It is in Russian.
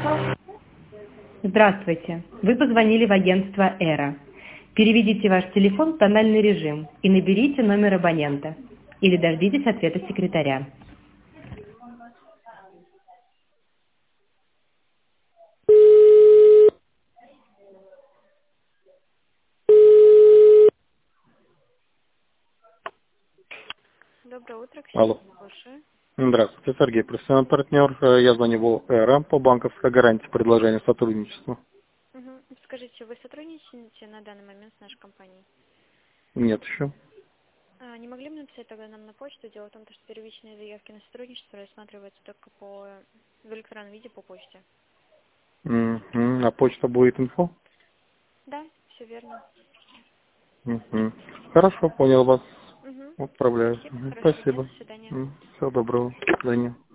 Здравствуйте. Вы позвонили в агентство «Эра». Переведите ваш телефон в тональный режим и наберите номер абонента. Или дождитесь ответа секретаря. Доброе утро, Ксения. Алло. Слушаю. Здравствуйте, Сергей, профессиональный партнер. Я звоню в ЭРА по банковской гарантии предложения сотрудничества. Мгм. Скажите, вы сотрудничаете на данный момент с нашей компанией? Нет еще. Не могли бы написать тогда нам на почту? Дело в том, что первичные заявки на сотрудничество рассматриваются только в электронном виде по почте. Мгм. А почта будет инфо? Да, все верно. Мгм. Хорошо, понял вас. Угу. Отправляю. Спасибо, Мгм. хорошего дня, Спасибо. до свидания. Всего доброго. До свидания.